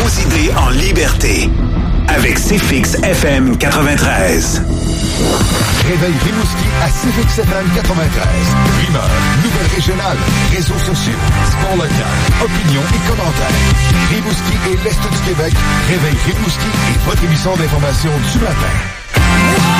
vos idées en liberté. Avec CFX FM 93. Réveil Rimouski à CFX FM 93. Rumeurs, nouvelles régionales, réseaux sociaux, sport local, opinions et commentaires. Rimouski et l'Est du Québec. Réveil Rimouski est votre émission d'information du matin.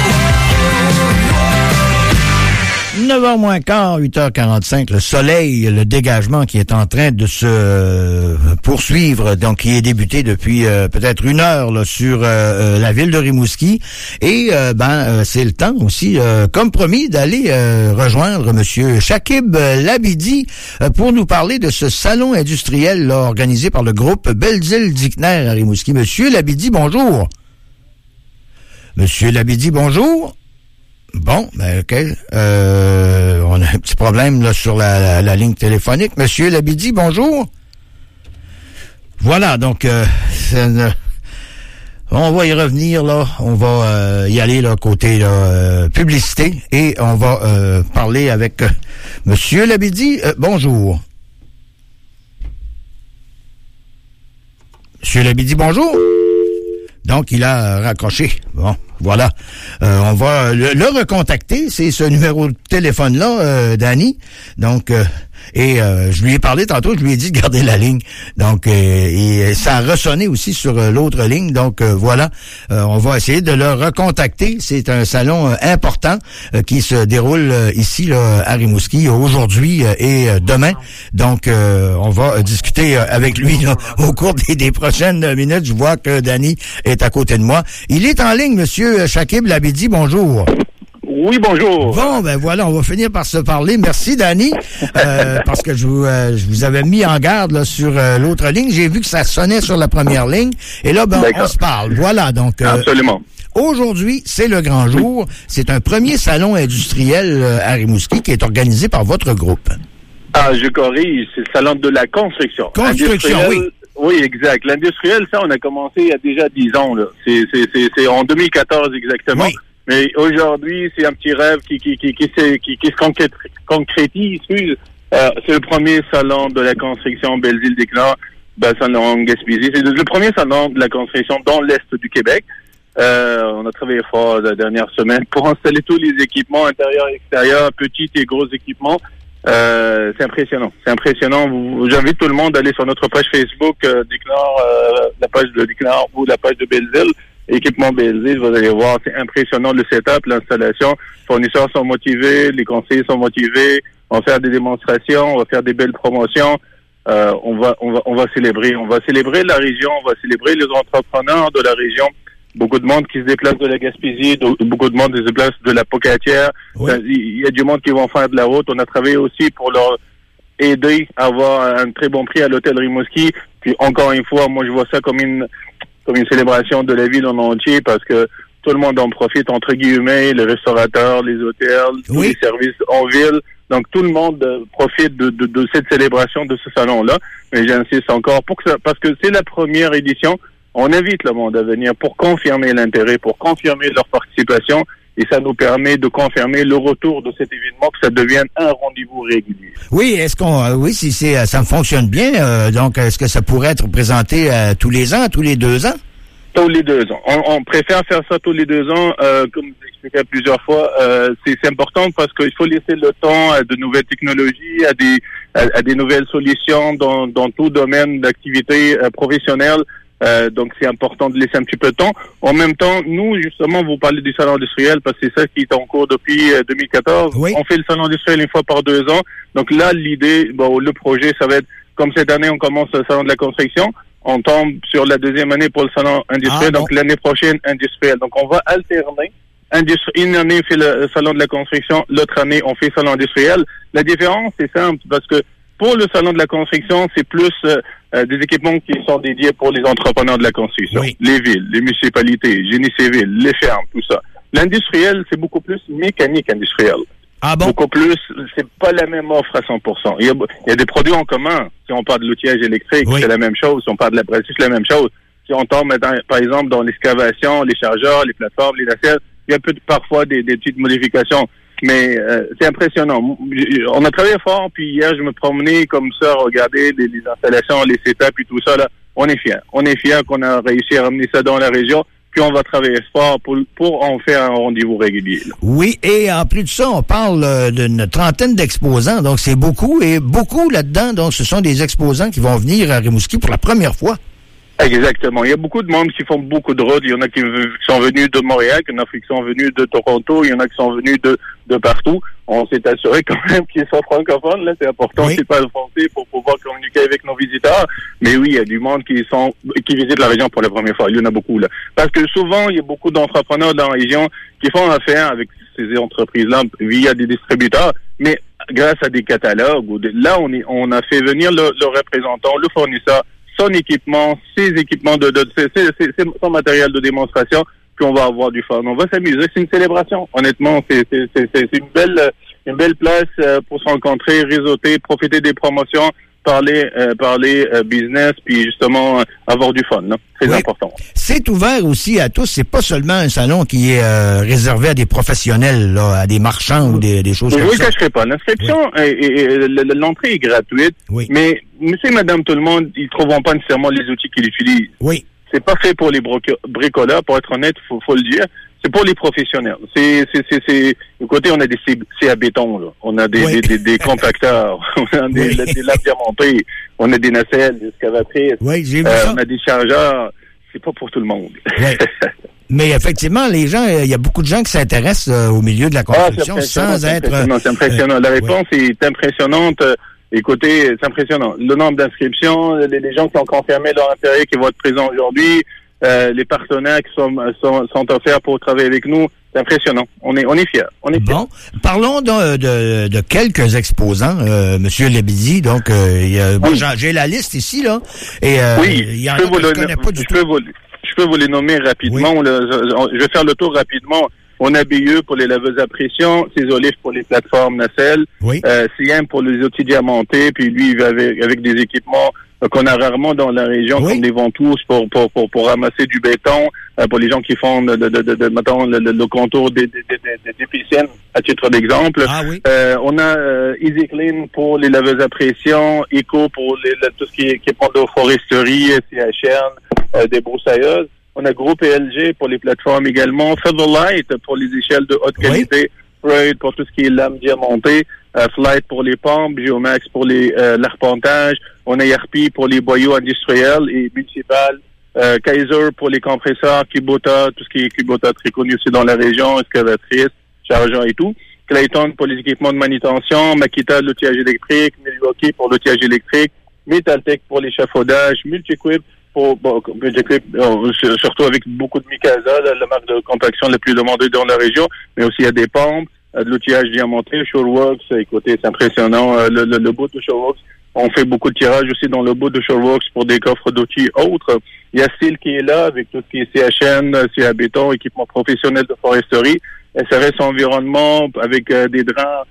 9h moins quart, 8h45, le soleil, le dégagement qui est en train de se poursuivre, donc qui est débuté depuis peut-être une heure là, sur la ville de Rimouski. Et c'est le temps aussi, comme promis, d'aller rejoindre Monsieur Shakib Labidi pour nous parler de ce salon industriel là, organisé par le groupe Belzile-Dickner à Rimouski. Monsieur Labidi, bonjour. Monsieur Labidi, bonjour. Bon, OK. On a un petit problème là sur la ligne téléphonique. Monsieur Labidi, bonjour. Voilà, donc on va y revenir là. On va y aller là côté publicité et on va parler avec Monsieur Labidi. Bonjour. Monsieur Labidi, bonjour. Donc, il a raccroché. Bon, voilà. On va le recontacter. C'est ce numéro de téléphone-là, Danny. Donc, je lui ai parlé tantôt, je lui ai dit de garder la ligne. Donc, et ça a ressonné aussi sur l'autre ligne. Donc, voilà. On va essayer de le recontacter. C'est un salon important qui se déroule ici là, à Rimouski aujourd'hui et demain. Donc, on va discuter avec lui là, au cours des prochaines minutes. Je vois que Danny est à côté de moi. Il est en ligne, Monsieur Shakib Labidi. Bonjour. Oui, bonjour. Bon, ben voilà, on va finir par se parler. Merci, Danny, parce que je vous avais mis en garde là, sur l'autre ligne. J'ai vu que ça sonnait sur la première ligne. Et là, ben, on se parle. Voilà, donc... Absolument. Aujourd'hui, c'est le grand jour. C'est un premier salon industriel à Rimouski qui est organisé par votre groupe. Ah, je corrige, c'est le salon de la construction. Construction, oui. Oui, exact. L'industriel, ça, on a commencé il y a déjà 10 ans. Là. C'est en 2014 exactement. Oui. Mais aujourd'hui, c'est un petit rêve qui se concrétise. C'est le premier salon de la construction Belzile-Dickner, bassin Gaspésie. C'est le premier salon de la construction dans l'Est du Québec. On a travaillé fort la dernière semaine pour installer tous les équipements intérieurs et extérieurs, petits et gros équipements. C'est impressionnant. C'est impressionnant. J'invite tout le monde à aller sur notre page Facebook Dickner, la page de Dickner ou la page de Belzile. Équipement Belzile, vous allez voir, c'est impressionnant le setup, l'installation. Les fournisseurs sont motivés, les conseillers sont motivés. On va faire des démonstrations, on va faire des belles promotions. On va célébrer la région, on va célébrer les entrepreneurs de la région. Beaucoup de monde qui se déplace de la Gaspésie, beaucoup de monde qui se déplace de la Pocatière. Oui. Il y a du monde qui vont faire de la route. On a travaillé aussi pour leur aider à avoir un très bon prix à l'hôtel Rimouski. Puis encore une fois, moi je vois ça comme une célébration de la ville en entier parce que tout le monde en profite, entre guillemets, les restaurateurs, les hôtels, oui. Tous les services en ville. Donc tout le monde profite de cette célébration, de ce salon-là. Mais j'insiste encore parce que c'est la première édition. On invite le monde à venir pour confirmer l'intérêt, pour confirmer leur participation, et ça nous permet de confirmer le retour de cet événement, que ça devienne un rendez-vous régulier. Oui, si ça fonctionne bien, donc est-ce que ça pourrait être présenté tous les ans, tous les 2 ans? Tous les 2 ans. On préfère faire ça tous les 2 ans, comme je l'expliquais plusieurs fois. C'est important parce qu'il faut laisser le temps à de nouvelles technologies, à des nouvelles solutions dans tout domaine d'activité professionnelle. Donc c'est important de laisser un petit peu de temps. En même temps, nous justement, vous parlez du salon industriel parce que c'est ça qui est en cours depuis 2014. Oui. On fait le salon industriel une fois par 2 ans. Donc là, l'idée, le projet, ça va être comme cette année, on commence le salon de la construction. On tombe sur la 2e année pour le salon industriel. Donc l'année prochaine, industriel. Donc on va alterner. Une année, on fait le salon de la construction. L'autre année, on fait le salon industriel. La différence, c'est simple parce que pour le salon de la construction, c'est plus des équipements qui sont dédiés pour les entrepreneurs de la construction. Oui. Les villes, les municipalités, génie civil, les fermes, tout ça. L'industriel, c'est beaucoup plus mécanique industrielle. Ah bon? Beaucoup plus, c'est pas la même offre à 100%. Il y a des produits en commun. Si on parle de l'outillage électrique, oui. C'est la même chose. Si on parle de l'abrasif, c'est la même chose. Si on tombe, par exemple, dans l'excavation, les chargeurs, les plateformes, les nacelles, il y a parfois des petites modifications. Mais c'est impressionnant. On a travaillé fort, puis hier, je me promenais comme ça, regarder les installations, les setups et tout ça, là. on est fiers. On est fiers qu'on a réussi à ramener ça dans la région. Puis on va travailler fort pour en faire un rendez-vous régulier. Là. Oui, et en plus de ça, on parle d'une trentaine d'exposants, donc c'est beaucoup, et beaucoup là-dedans, donc ce sont des exposants qui vont venir à Rimouski pour la première fois. Exactement. Il y a beaucoup de monde qui font beaucoup de routes. Il y en a qui sont venus de Montréal, il y en a qui sont venus de Toronto, il y en a qui sont venus de partout. On s'est assuré quand même qu'ils soient francophones. Là, c'est important, c'est pas le français pour pouvoir communiquer avec nos visiteurs. Mais oui, il y a du monde qui visitent la région pour la première fois. Il y en a beaucoup, là. Parce que souvent, il y a beaucoup d'entrepreneurs dans la région qui font affaire avec ces entreprises-là via des distributeurs. Mais grâce à des catalogues, là, on a fait venir le représentant, le fournisseur, son équipement, ses équipements son matériel de démonstration, puis on va avoir du fun. On va s'amuser, c'est une célébration. Honnêtement, c'est une belle place pour se rencontrer, réseauter, profiter des promotions, parler business, puis justement avoir du fun. Là. C'est important. C'est ouvert aussi à tous. C'est pas seulement un salon qui est réservé à des professionnels, là, à des marchands ou des choses comme ça. Je ne vous cacherai pas. L'inscription, l'entrée est gratuite, mais monsieur et madame tout le monde, ils ne trouveront pas nécessairement les outils qu'ils utilisent. Oui. C'est pas fait pour les bricoleurs, pour être honnête, faut le dire. C'est pour les professionnels. Écoutez, on a des scies à béton, là. On a des compacteurs, on a des lames diamantées, on a des nacelles, des excavatrices, j'ai vu ça. On a des chargeurs. C'est pas pour tout le monde. Mais effectivement, les gens, il y a beaucoup de gens qui s'intéressent au milieu de la construction sans être... C'est impressionnant. La réponse est impressionnante. Écoutez, c'est impressionnant. Le nombre d'inscriptions, les gens qui ont confirmé leur intérêt, qui vont être présents aujourd'hui, les partenaires qui sont offerts pour travailler avec nous, c'est impressionnant. On est fiers. Bon, parlons de quelques exposants, Monsieur Lebidi. Donc, j'ai la liste ici là, et il y en a que je connais pas du tout. Je peux vous les nommer rapidement. Oui. Je vais faire le tour rapidement. On a BE pour les laveuses à pression, Césolive pour les plateformes nacelles, CM pour les outils diamantés, puis lui, il va avec des équipements qu'on a rarement dans la région, comme des ventouses pour ramasser du béton, pour les gens qui font mettons, le contour des piscines, à titre d'exemple. On a Easy Clean pour les laveuses à pression, Eco pour tout ce qui est équipement de foresterie, CHN, des broussailleuses. On a Groupe ELG pour les plateformes également, Featherlight pour les échelles de haute qualité, Freud pour tout ce qui est lames diamantées, Flight pour les pompes, Geomax pour l'arpentage, on a ERP pour les boyaux industriels et municipales, Kaiser pour les compresseurs, Kubota, tout ce qui est Kubota très connu aussi dans la région, excavatrice, chargeur et tout, Clayton pour les équipements de manutention, Makita l'outillage électrique, Milwaukee pour l'outillage électrique, Metaltech pour l'échafaudage, Multiquip surtout avec beaucoup de Mikasa, la marque de compaction la plus demandée dans la région, mais aussi il y a des pompes, de l'outillage diamanté, Shoreworks, écoutez, c'est impressionnant, le bout de Shoreworks, on fait beaucoup de tirages aussi dans le bout de Shoreworks pour des coffres d'outils autres. Il y a Steel qui est là, avec tout ce qui est CHN, CA béton, équipement professionnel de foresterie, SRS Environnement, avec des draps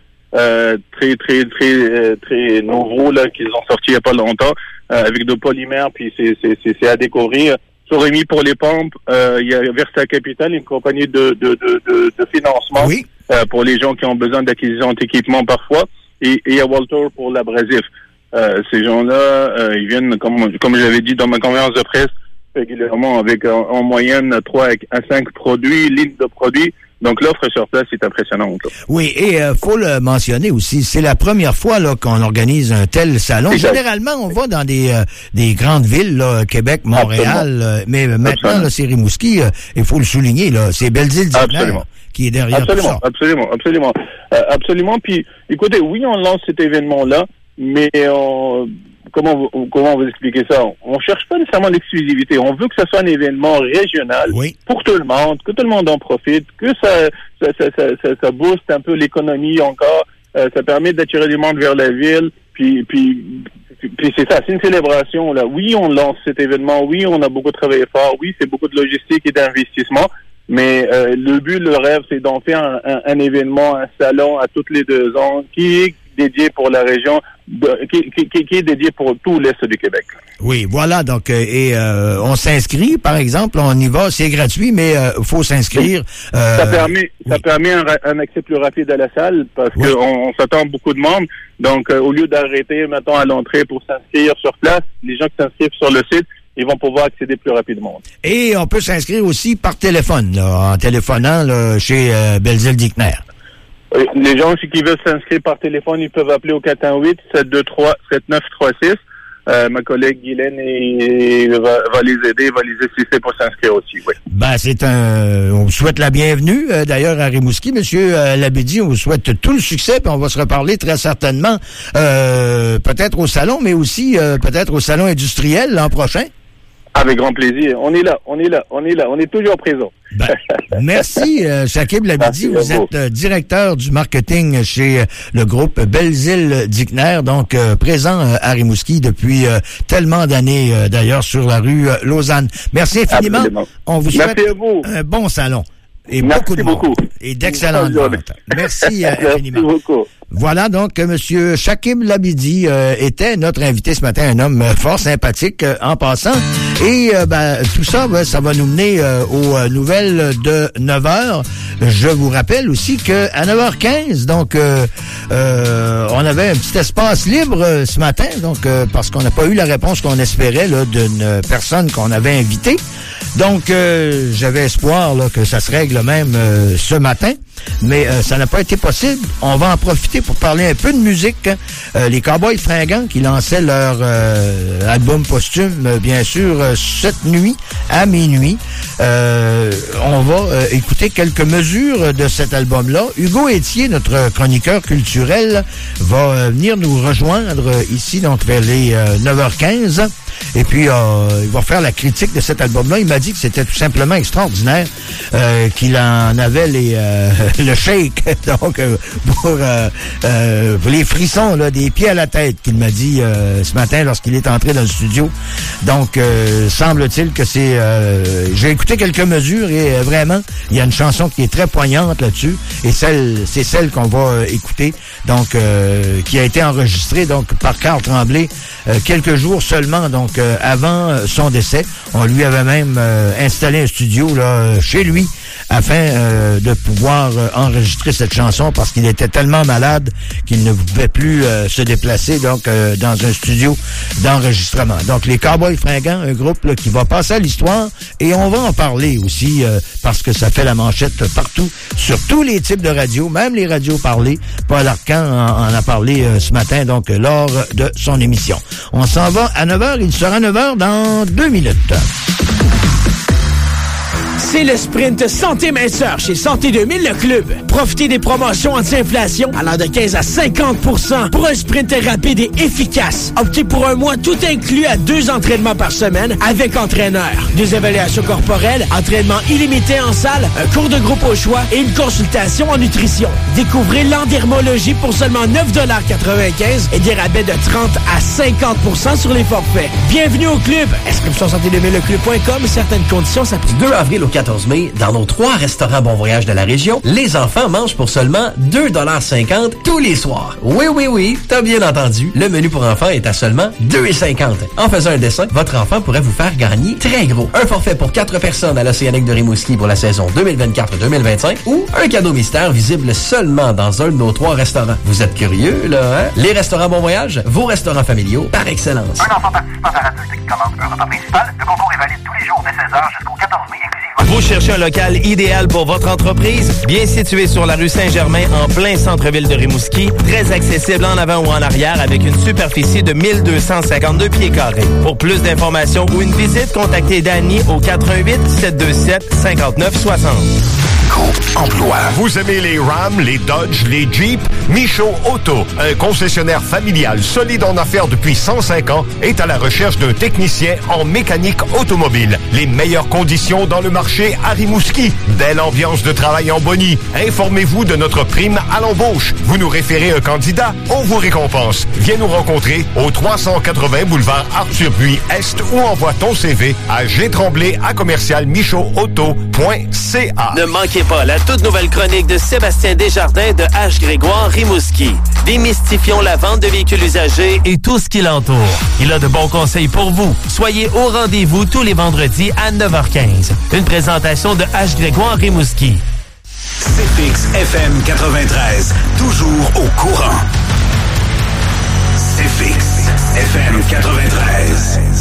très nouveaux là qu'ils ont sortis il n'y a pas longtemps, avec de polymères, puis c'est à découvrir. Sur Rémi pour les pompes, il y a Versa Capital, une compagnie de financement pour les gens qui ont besoin d'acquisition d'équipement parfois, et il y a Walter pour l'abrasif. Ces gens-là, ils viennent, comme j'avais dit dans ma conférence de presse, régulièrement avec en moyenne 3 à 5 produits, lignes de produits. Donc l'offre sur place est impressionnante. Là. Oui, et faut le mentionner aussi, c'est la première fois là qu'on organise un tel salon. Exact. Généralement, on va dans des grandes villes, là, Québec, Montréal, mais maintenant là, c'est Rimouski, il faut le souligner, là, c'est Belle-Île-du-Nord qui est derrière tout ça. Absolument. Puis, écoutez, oui, on lance cet événement-là, mais comment on va expliquer ça? On cherche pas nécessairement l'exclusivité. On veut que ça soit un événement régional pour tout le monde, que tout le monde en profite, que ça booste un peu l'économie encore. Ça permet d'attirer du monde vers la ville. Puis c'est ça, c'est une célébration là. Oui, on lance cet événement. Oui, on a beaucoup travaillé fort. Oui, c'est beaucoup de logistique et d'investissement. Mais le but, le rêve, c'est d'en faire un événement, un salon à toutes les 2 ans qui est dédié pour la région, qui est dédié pour tout l'Est du Québec. Oui, voilà. Donc, on s'inscrit, par exemple, on y va, c'est gratuit, mais faut s'inscrire. Ça permet un accès plus rapide à la salle parce qu'on s'attend beaucoup de monde. Donc, au lieu d'arrêter, mettons, à l'entrée pour s'inscrire sur place, les gens qui s'inscrivent sur le site, ils vont pouvoir accéder plus rapidement. Et on peut s'inscrire aussi par téléphone, là, en téléphonant là, chez Belzile-Dickner. Les gens qui veulent s'inscrire par téléphone, ils peuvent appeler au 418-723-7936. Ma collègue Guylaine va les aider, va les assister pour s'inscrire aussi, oui. Ben, on vous souhaite la bienvenue, d'ailleurs, à Rimouski. Monsieur Labédy, on vous souhaite tout le succès, puis on va se reparler très certainement, peut-être au salon, mais aussi peut-être au salon industriel l'an prochain. Avec grand plaisir. On est là. On est toujours présent. Ben, merci, Shakib Labédy. Vous êtes directeur du marketing chez le groupe Belzile-Dickner, donc présent à Rimouski depuis tellement d'années, d'ailleurs, sur la rue Lausanne. Merci infiniment. Absolument. On vous souhaite un bon salon. Et merci beaucoup. Et d'excellentes ventes. Merci infiniment. Merci beaucoup. Voilà donc Monsieur Shakib Labédy était notre invité ce matin, un homme fort sympathique en passant. Et tout ça, ça va nous mener aux nouvelles de 9h. Je vous rappelle aussi que à 9h15, donc on avait un petit espace libre ce matin, donc parce qu'on n'a pas eu la réponse qu'on espérait là d'une personne qu'on avait invitée. Donc j'avais espoir là, que ça se règle même ce matin. Mais ça n'a pas été possible. On va en profiter pour parler un peu de musique. Les Cowboys Fringants qui lançaient leur album posthume, bien sûr, cette nuit à minuit. On va écouter quelques mesures de cet album-là. Hugo Etier, notre chroniqueur culturel, va venir nous rejoindre ici, donc vers les 9h15. Et puis, il va faire la critique de cet album-là. Il m'a dit que c'était tout simplement extraordinaire, qu'il en avait le shake, donc pour les frissons là, des pieds à la tête, qu'il m'a dit ce matin lorsqu'il est entré dans le studio. Donc, semble-t-il que c'est... j'ai écouté quelques mesures et vraiment, il y a une chanson qui est très poignante là-dessus. Et c'est celle qu'on va écouter, donc qui a été enregistrée donc par Carl Tremblay quelques jours seulement, donc avant son décès. On lui avait même installé un studio là chez lui afin de pouvoir enregistrer cette chanson parce qu'il était tellement malade qu'il ne pouvait plus se déplacer donc dans un studio d'enregistrement. Donc les Cowboys Fringants, un groupe là, qui va passer à l'histoire et on va en parler aussi parce que ça fait la manchette partout sur tous les types de radios, même les radios parlées. Paul Arcand en a parlé ce matin donc lors de son émission. On s'en va à 9h, il sera 9h dans 2 minutes. C'est le sprint Santé Minceur chez Santé 2000, le club. Profitez des promotions anti-inflation allant de 15 à 50% pour un sprint rapide et efficace. Optez pour un mois tout inclus à 2 entraînements par semaine avec entraîneur. 2 évaluations corporelles, entraînement illimité en salle, un cours de groupe au choix et une consultation en nutrition. Découvrez l'endermologie pour seulement 9,95$ et des rabais de 30 à 50% sur les forfaits. Bienvenue au club. Inscription santé2000leclub.com. Certaines conditions s'appliquent. 2 avril au 14 mai, dans nos 3 restaurants Bon Voyage de la région, les enfants mangent pour seulement 2,50$ tous les soirs. Oui, t'as bien entendu. Le menu pour enfants est à seulement 2,50$. En faisant un dessin, votre enfant pourrait vous faire gagner très gros. Un forfait pour 4 personnes à l'Océanique de Rimouski pour la saison 2024-2025 ou un cadeau mystère visible seulement dans un de nos 3 restaurants. Vous êtes curieux, là, hein? Les restaurants Bon Voyage, vos restaurants familiaux par excellence. Un enfant participant à l'adulte qui commande un repas principal, le concours est valide tous les jours dès 16h jusqu'au 14 mai exclusivement. Vous cherchez un local idéal pour votre entreprise? Bien situé sur la rue Saint-Germain, en plein centre-ville de Rimouski, très accessible en avant ou en arrière avec une superficie de 1252 pieds carrés. Pour plus d'informations ou une visite, contactez Danny au 418-727-5960. Emploi. Vous aimez les Ram, les Dodge, les Jeep? Michaud Auto, un concessionnaire familial solide en affaires depuis 105 ans, est à la recherche d'un technicien en mécanique automobile. Les meilleures conditions dans le marché à Rimouski. Belle ambiance de travail en Bonnie. Informez-vous de notre prime à l'embauche. Vous nous référez un candidat, on vous récompense. Viens nous rencontrer au 380 boulevard Arthur-Buis-Est ou envoie ton CV à gtremblay@commercialmichaudauto.ca. Ne manquez pas la toute nouvelle chronique de Sébastien Desjardins de H. Grégoire Rimouski. Démystifions la vente de véhicules usagés et tout ce qui l'entoure. Il a de bons conseils pour vous. Soyez au rendez-vous tous les vendredis à 9h15. Une présentation de H. Grégoire Rimouski. CFX FM 93, toujours au courant. CFX FM 93.